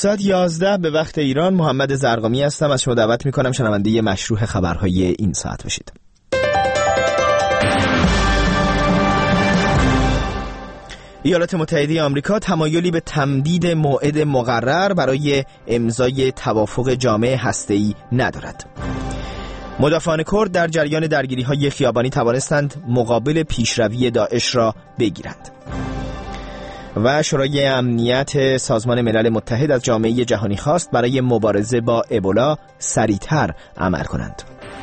ساعت 11 به وقت ایران. محمد زرقامی هستم. از شما دعوت میکنم شنونده مشروع خبرهای این ساعت باشید. ایالات متحده آمریکا تمایلی به تمدید موعد مقرر برای امضای توافق جامع هسته‌ای ندارد. مدافعان کرد در جریان درگیری‌های خیابانی توانستند مقابل پیشروی داعش را بگیرند. و شورای امنیت سازمان ملل متحد از جامعه جهانی خواست برای مبارزه با ابولا سریعتر عمل کنند.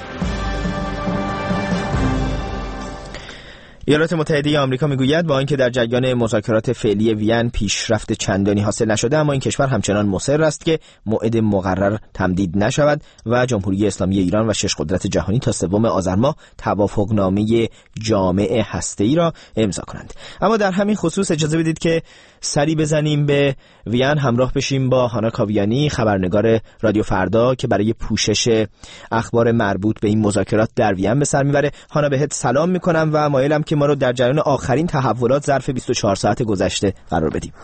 ایالات متحده آمریکا میگوید با اینکه در جریان مذاکرات فعلی وین پیشرفت چندانی حاصل نشده، اما این کشور همچنان مصر است که موعد مقرر تمدید نشود و جمهوری اسلامی ایران و 6 قدرت جهانی تا 3 آذر ماه توافقنامه جامع هسته‌ای را امضا کنند. اما در همین خصوص اجازه بدید که سری بزنیم به وین، همراه بشیم با هانا کاویانی، خبرنگار رادیو فردا که برای پوشش اخبار مربوط به این مذاکرات در وین به سر میبره. هانا، بهت سلام میکنم و مایلم که ما رو در جریان آخرین تحولات ظرف 24 ساعت گذشته قرار بدیم.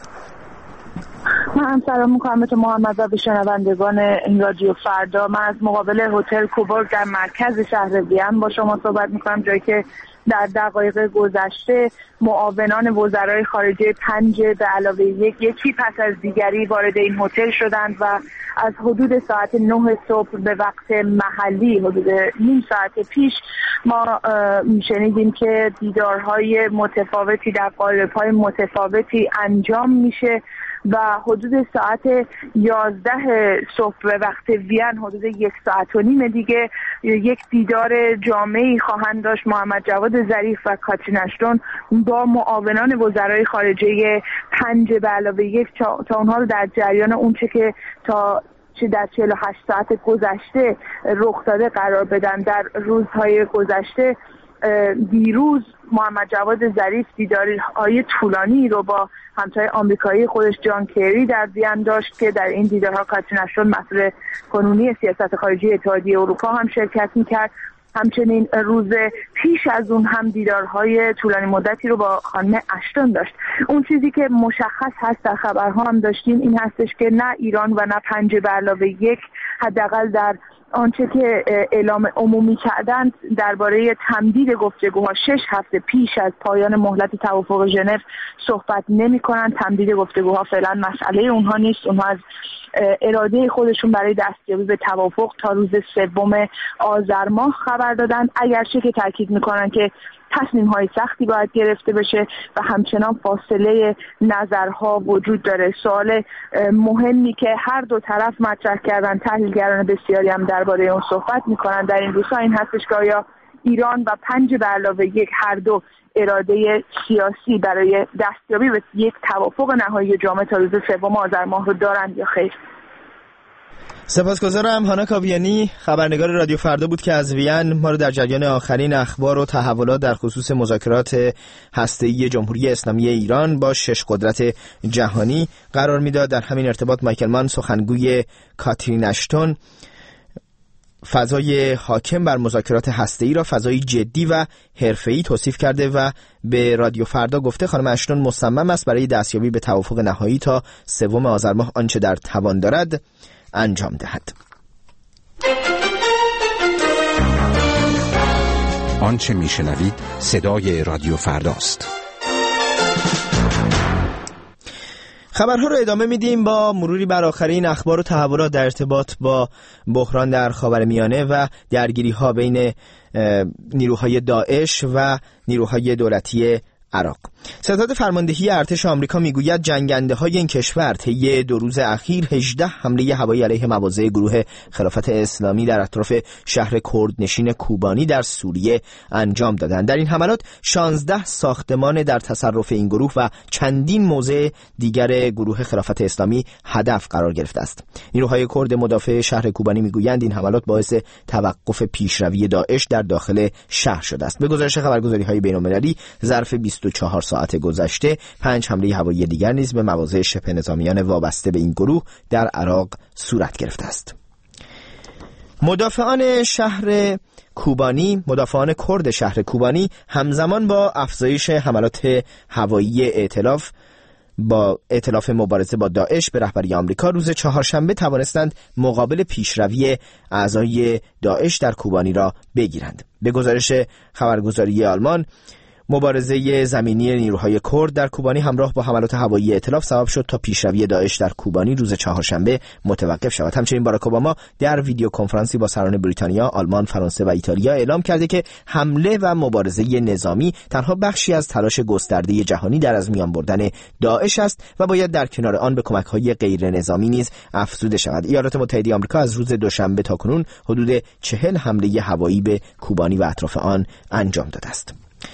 من سلام میکنم به محمد و به شنوندگان این رادیو فردا. من از مقابل هتل کوبورگ در مرکز شهر وین با شما صحبت میکنم، جایی که در دقایق گذشته معاونان وزرای خارجه 5 به علاوه یکی پس از دیگری وارد این هتل شدند و از حدود ساعت 9 صبح به وقت محلی، حدود نیم ساعت پیش، ما شنیدیم که دیدارهای متفاوتی در قالب‌های متفاوتی انجام میشه و حدود ساعت 11 صبح به وقت وین، حدود 1.5 ساعت دیگه یک دیدار جامعی خواهند داشت محمد جواد ظریف و کاترین اشتون با معاونان وزرای خارجه 5 به علاوه 1 تا اونها رو در جریان اونچه که تا در 48 ساعت گذشته رخ داده قرار بدن. در روزهای گذشته دیروز محمد جواد ظریف دیدارهای طولانی رو با همتای آمریکایی خودش جان کری در وین داشت که در این دیدارها کاترین اشتون مسئول کنونی سیاست خارجی اتحادیه اروپا هم شرکت میکرد. همچنین روز پیش از اون هم دیدارهای طولانی مدتی رو با خانم اشتون داشت. اون چیزی که مشخص هست در خبرها هم داشتیم این هستش که نه ایران و نه 5 به علاوه 1 حداقل در آنچه که اعلام عمومی کردند درباره تمدید گفتگوها 6 هفته پیش از پایان مهلت توافق ژنو صحبت نمی‌کنند. تمدید گفتگوها فعلا مسئله اونها نیست. اونها از اراده خودشون برای دستیابی به توافق تا روز 3 آذر ماه خبر دادن، اگرچه که تاکید میکنن که تصمیم‌های سختی باید گرفته بشه و همچنان فاصله نظرها وجود داره. سوال مهمی که هر دو طرف مطرح کردن، تحلیلگران بسیاری هم درباره اون صحبت میکنن در این روزها، این هستش که آیا ایران و 5 به علاوه 1 هر دو اراده سیاسی برای دستیابی به یک توافق نهایی جامع تا روز 3 آذر ماه رو دارند یا خیر. سپاسگزارم. هانا کاویانی، خبرنگار رادیو فردا بود که از وین ما رو در جریان آخرین اخبار و تحولات در خصوص مذاکرات هسته‌ای جمهوری اسلامی ایران با 6 قدرت جهانی قرار میداد. در همین ارتباط مایکل مان، سخنگوی کاترین اشتون، فضای حاکم بر مذاکرات هسته‌ای را فضای جدی و حرفه‌ای توصیف کرده و به رادیو فردا گفته خانم اشتون مصمم است برای دستیابی به توافق نهایی تا 3 آذر ماه آنچه در توان دارد انجام دهد. آنچه میشنوید صدای رادیو فرداست. خبرها رو ادامه میدیم با مروری بر آخرین اخبار و تحولات در ارتباط با بحران در خاورمیانه و درگیری‌ها بین نیروهای داعش و نیروهای دولتی عراق. ستاد فرماندهی ارتش آمریکا میگوید جنگنده‌های این کشور طی 2 روز اخیر 18 حمله هوایی علیه مواضع گروه خلافت اسلامی در اطراف شهر کردنشین کوبانی در سوریه انجام دادند. در این حملات 16 ساختمان در تصرف این گروه و چندین موضع دیگر گروه خلافت اسلامی هدف قرار گرفته است. نیروهای کرد مدافع شهر کوبانی میگویند این حملات باعث توقف پیشروی داعش در داخل شهر شده است. به گزارش خبرگزاری‌های بین‌المللی ظرف 24 ساعت گذشته 5 حمله هوایی دیگر نیز به مواضع شبه نظامیان وابسته به این گروه در عراق صورت گرفته است. مدافعان کرد شهر کوبانی همزمان با افزایش حملات هوایی ائتلاف با ائتلاف مبارزه با داعش به رهبری آمریکا روز چهارشنبه توانستند مقابل پیشروی اعضای داعش در کوبانی را بگیرند. به گزارش خبرگزاری آلمان، مبارزه زمینی نیروهای کرد در کوبانی همراه با حملات هوایی ائتلاف سبب شد تا پیشروی داعش در کوبانی روز چهارشنبه متوقف شود. همچنین باراک اوباما در ویدیو کنفرانسی با سران بریتانیا، آلمان، فرانسه و ایتالیا اعلام کرده که حمله و مبارزه نظامی تنها بخشی از تلاش گسترده جهانی در از میان بردن داعش است و باید در کنار آن به کمک‌های غیر نظامی نیز افزوده شود. ایالات متحده آمریکا از روز دوشنبه تا کنون حدود 40 حمله هوایی به کوبانی و اطراف آن انجام داده است.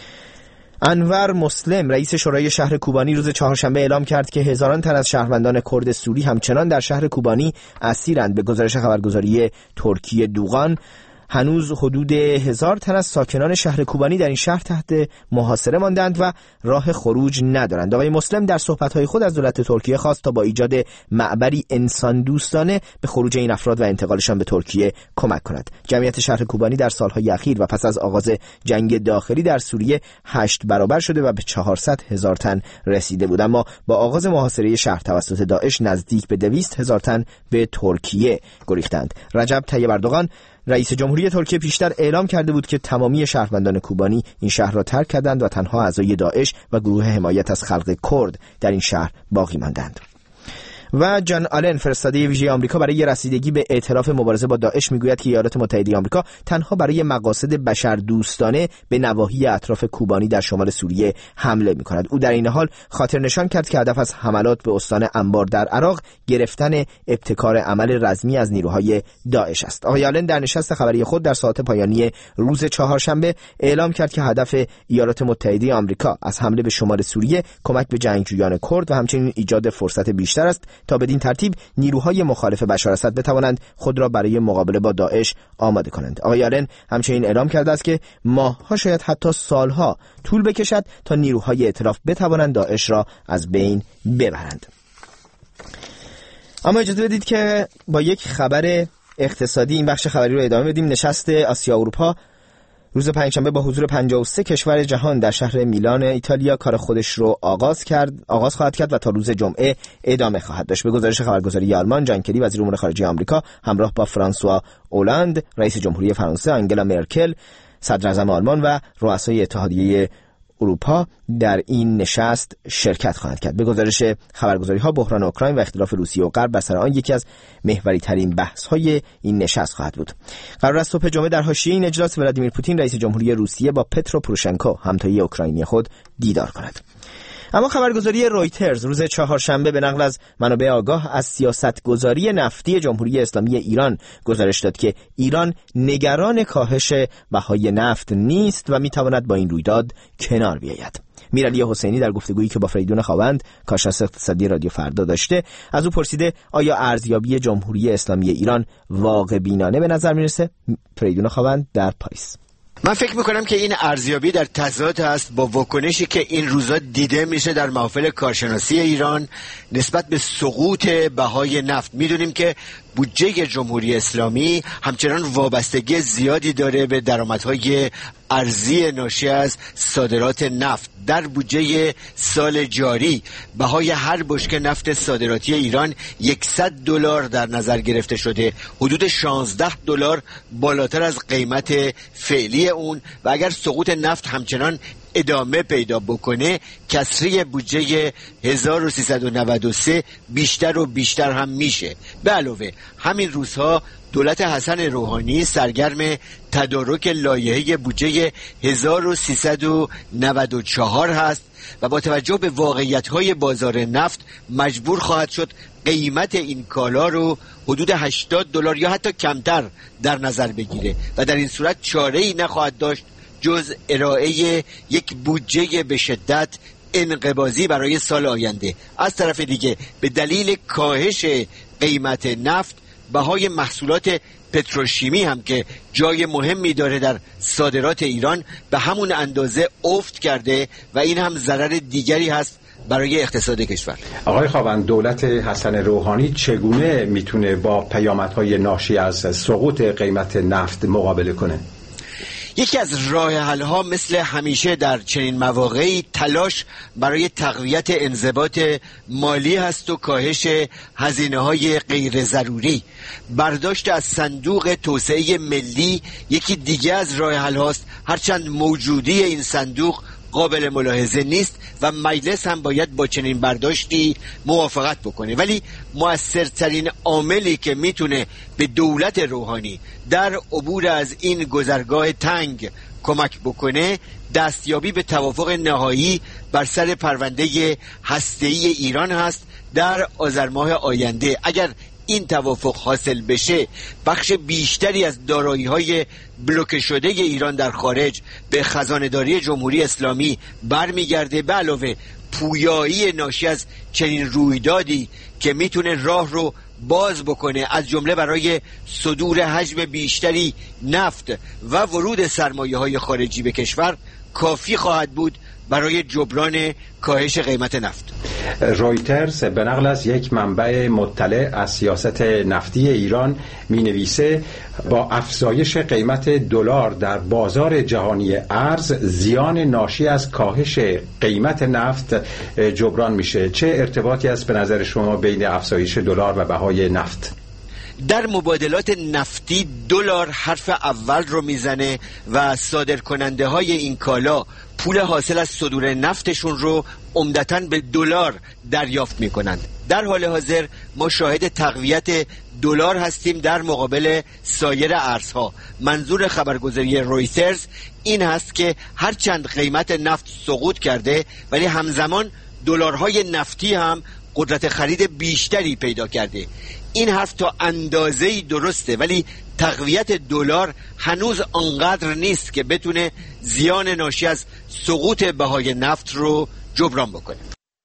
انور مسلم رئیس شورای شهر کوبانی روز چهارشنبه اعلام کرد که هزاران تن از شهروندان کرد سوری همچنان در شهر کوبانی اسیرند. به گزارش خبرگزاری ترکیه دوغان، هنوز حدود 1000 تن از ساکنان شهر کوبانی در این شهر تحت محاصره ماندند و راه خروج ندارند. آقای مسلم در صحبت‌های خود از دولت ترکیه خواست تا با ایجاد معبری انسان دوستانه به خروج این افراد و انتقالشان به ترکیه کمک کند. جمعیت شهر کوبانی در سالهای اخیر و پس از آغاز جنگ داخلی در سوریه 8 برابر شده و به 400,000 تن رسیده بود، اما با آغاز محاصره شهر توسط داعش نزدیک به 200,000 تن به ترکیه گریختند. رجب طیب اردوغان رئیس جمهوری ترکیه پیشتر اعلام کرده بود که تمامی شهروندان کوبانی این شهر را ترک کردند و تنها اعضای داعش و گروه حمایت از خلق کرد در این شهر باقی ماندند. و جان آلن فرستاده ویژه آمریکا برای رسیدگی به ائتلاف مبارزه با داعش میگوید که ایالات متحده آمریکا تنها برای مقاصد بشردوستانه به نواحی اطراف کوبانی در شمال سوریه حمله میکند. او در این حال خاطر نشان کرد که هدف از حملات به استان انبار در عراق گرفتن ابتکار عمل رزمی از نیروهای داعش است. آقای آلن در نشست خبری خود در ساعات پایانی روز چهارشنبه اعلام کرد که هدف ایالات متحده آمریکا از حمله به شمال سوریه کمک به جنگجویان کرد و همچنین ایجاد فرصت بیشتر است تا بدین ترتیب نیروهای مخالف بشار اسد بتوانند خود را برای مقابله با داعش آماده کنند. آقای آلن همچنین اعلام کرده است که ماه‌ها شاید حتی سالها طول بکشد تا نیروهای ائتلاف بتوانند داعش را از بین ببرند. اما اجازه بدید که با یک خبر اقتصادی این بخش خبری رو ادامه بدیم. نشست آسیا اروپا روز پنجشنبه با حضور 53 کشور جهان در شهر میلان ایتالیا کار خودش رو آغاز خواهد کرد و تا روز جمعه ادامه خواهد داشت. به گزارش خبرگزاری آلمان، جان کری وزیر امور خارجه آمریکا همراه با فرانسوا اولاند رئیس جمهوری فرانسه، آنگلا مرکل صدر اعظم آلمان و رؤسای اتحادیه اروپا در این نشست شرکت خواهند کرد. به گزارش خبرگزاری‌ها بحران اوکراین و اختلاف روسیه و غرب بر سر آن یکی از محوری ترین بحث‌های این نشست خواهد بود. قرار است صبح جمعه در حاشیه این اجلاس ولادیمیر پوتین رئیس جمهوری روسیه با پترو پوروشنکو همتای اوکراینی خود دیدار کند. اما خبرگزاری رویترز روز چهارشنبه به نقل از منابع آگاه از سیاستگذاری نفتی جمهوری اسلامی ایران گزارش داد که ایران نگران کاهش بهای نفت نیست و میتواند با این رویداد کنار بیاید. میرعلی حسینی در گفتگویی که با فریدون خاوند کارشناس اقتصادی رادیو فردا داشته از او پرسیده آیا ارزیابی جمهوری اسلامی ایران واقع بینانه به نظر میرسه؟ فریدون خاوند در پاریس: من فکر میکنم که این ارزیابی در تضاد است با واکنشی که این روزا دیده میشه در محافل کارشناسی ایران نسبت به سقوط بهای نفت. میدونیم که بودجه جمهوری اسلامی همچنان وابستگی زیادی داره به درآمدهای ارزی ناشی از صادرات نفت. در بودجه سال جاری بهای هر بشکه نفت صادراتی ایران $100 در نظر گرفته شده، حدود $16 بالاتر از قیمت فعلی اون، و اگر سقوط نفت همچنان ادامه پیدا بکنه کسری بودجه 1393 بیشتر و بیشتر هم میشه. به علاوه همین روزها دولت حسن روحانی سرگرم تدارک لایحه بودجه 1394 هست و با توجه به واقعیت‌های بازار نفت مجبور خواهد شد قیمت این کالا رو حدود $80 یا حتی کمتر در نظر بگیره و در این صورت چاره‌ای نخواهد داشت جز ارائه یک بودجه به شدت انقباضی برای سال آینده. از طرف دیگه به دلیل کاهش قیمت نفت بهای محصولات پتروشیمی هم که جای مهمی داره در صادرات ایران به همون اندازه افت کرده و این هم ضرر دیگری هست برای اقتصاد کشور. آقای خاوند، دولت حسن روحانی چگونه میتونه با پیامدهای ناشی از سقوط قیمت نفت مقابله کنه؟ یکی از راه حل‌ها مثل همیشه در چنین مواقعی تلاش برای تقویت انضباط مالی هست و کاهش هزینه‌های غیر ضروری. برداشت از صندوق توسعه ملی یکی دیگه از راه حل‌هاست، هرچند موجودی این صندوق قابل ملاحظه نیست و مجلس هم باید با چنین برداشتی موافقت بکنه. ولی مؤثرترین عاملی که میتونه به دولت روحانی در عبور از این گذرگاه تنگ کمک بکنه دستیابی به توافق نهایی بر سر پرونده هسته‌ای ایران هست در آذر ماه آینده. اگر این توافق حاصل بشه بخش بیشتری از دارایی‌های بلوکه شده ایران در خارج به خزانه‌داری جمهوری اسلامی برمیگرده، به علاوه پویایی ناشی از چنین رویدادی که میتونه راه رو باز بکنه از جمله برای صدور حجم بیشتری نفت و ورود سرمایه‌های خارجی به کشور کافی خواهد بود برای جبران کاهش قیمت نفت. رویترز به نقل از یک منبع مطلع از سیاست نفتی ایران می‌نویسه با افزایش قیمت دلار در بازار جهانی ارز زیان ناشی از کاهش قیمت نفت جبران میشه. چه ارتباطی است به نظر شما بین افزایش دلار و بهای نفت؟ در مبادلات نفتی دلار حرف اول رو میزنه و صادرکننده های این کالا پول حاصل از صدور نفتشون رو عمدتاً به دلار دریافت میکنند. در حال حاضر ما شاهد تقویت دلار هستیم در مقابل سایر ارزها. منظور خبرگزاری رویترز این هست که هرچند قیمت نفت سقوط کرده ولی همزمان دلارهای نفتی هم قدرت خرید بیشتری پیدا کرده. این حرف تا اندازه‌ای درسته ولی تقویت دلار هنوز آنقدر نیست که بتونه زیان ناشی از سقوط بهای نفت رو جبران بکنه.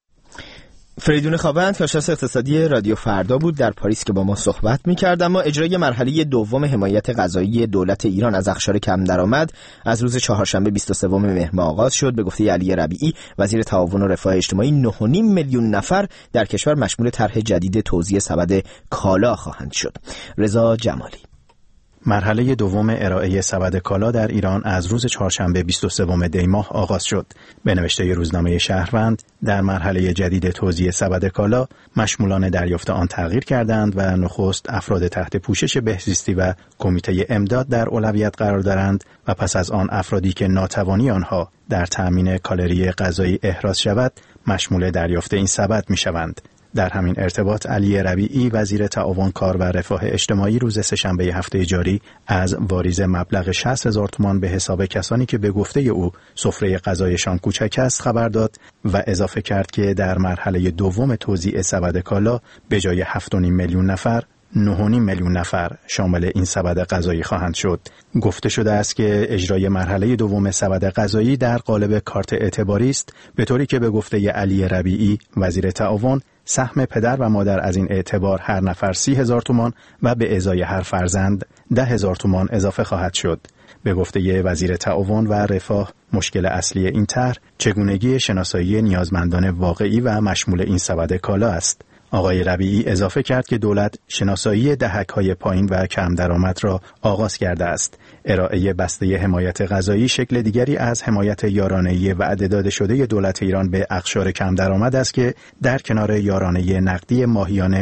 فریدون خوابند کارشناس اقتصادی رادیو فردا بود در پاریس که با ما صحبت می‌کرد. اما اجرای مرحله دوم حمایت غذایی دولت ایران از اقشار کم درآمد از روز چهارشنبه 23 مهر ماه آغاز شد. به گفته علی ربیعی وزیر تعاون و رفاه اجتماعی 9.5 میلیون نفر در کشور مشمول طرح جدید توزیع سبد کالا خواهند شد. رضا جمالی. مرحله دوم ارائه سبد کالا در ایران از روز چهارشنبه 23 دی ماه آغاز شد. به نوشته روزنامه شهروند در مرحله جدید توزیع سبد کالا مشمولان دریافت آن تغییر کردند و نخست افراد تحت پوشش بهزیستی و کمیته امداد در اولویت قرار دارند و پس از آن افرادی که ناتوانی آنها در تأمین کالری غذایی احراز شود مشمول دریافت این سبد می‌شوند. در همین ارتباط علی ربیعی وزیر تعاون کار و رفاه اجتماعی روز سه‌شنبه هفته جاری از واریز مبلغ 60,000 تومان به حساب کسانی که به گفته او سفره غذایشان کوچک است خبر داد و اضافه کرد که در مرحله دوم توزیع سبد کالا به جای 7.5 میلیون نفر 9.5 میلیون نفر شامل این سبد غذایی خواهند شد. گفته شده است که اجرای مرحله دوم سبد غذایی در قالب کارت اعتباری است، به طوری که به گفته علی ربیعی وزیر تعاون سهم پدر و مادر از این اعتبار هر نفر 30,000 تومان و به ازای هر فرزند 10,000 تومان اضافه خواهد شد. به گفته وزیر تعاون و رفاه مشکل اصلی این طرح چگونگی شناسایی نیازمندان واقعی و مشمول این سبد کالا است. آقای ربیعی اضافه کرد که دولت شناسایی دهک‌های پایین و کم درآمد را آغاز کرده است. ارائه بسته حمایت غذایی شکل دیگری از حمایت یارانه‌ای وعده داده شده دولت ایران به اقشار کم درآمد است که در کنار یارانه نقدی ماهیانه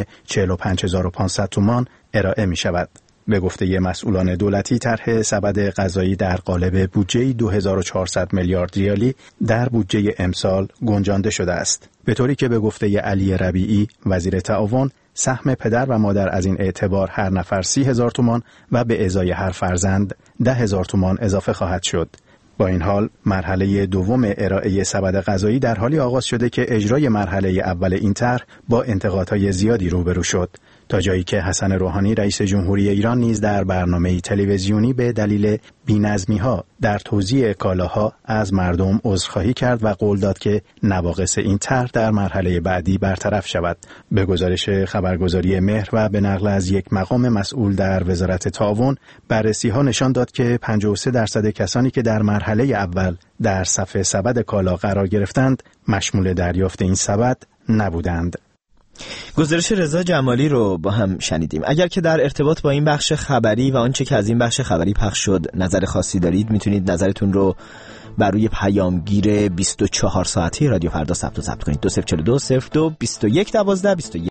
45,500 تومان ارائه می شود. به گفته مسئولان دولتی طرح سبد غذایی در قالب بودجه 2400 میلیارد ریالی در بودجه امسال گنجانده شده است. به طوری که به گفته علی ربیعی وزیر تعاون سهم پدر و مادر از این اعتبار هر نفر 30,000 تومان و به ازای هر فرزند 10,000 تومان اضافه خواهد شد. با این حال مرحله دوم ارائه سبد غذایی در حالی آغاز شده که اجرای مرحله اول این طرح با انتقادهای زیادی روبرو شد، تا جایی که حسن روحانی رئیس جمهوری ایران نیز در برنامه تلویزیونی به دلیل بی‌نظمی‌ها در توزیع کالاها از مردم عذرخواهی کرد و قول داد که نواقص این طرح در مرحله بعدی برطرف شود. به گزارش خبرگزاری مهر و به نقل از یک مقام مسئول در وزارت تعاون، بررسی‌ها نشان داد که 53% کسانی که در مرحله اول در صف سبد کالا قرار گرفتند، مشمول دریافت این سبد نبودند. گزارش رضا جمالی رو با هم شنیدیم. اگر که در ارتباط با این بخش خبری و آنچه که از این بخش خبری پخش شد نظر خاصی دارید، میتونید نظرتون رو بر روی پیامگیر 24 ساعته رادیو فردا ثبت کنید. 2042 02 21 12 21.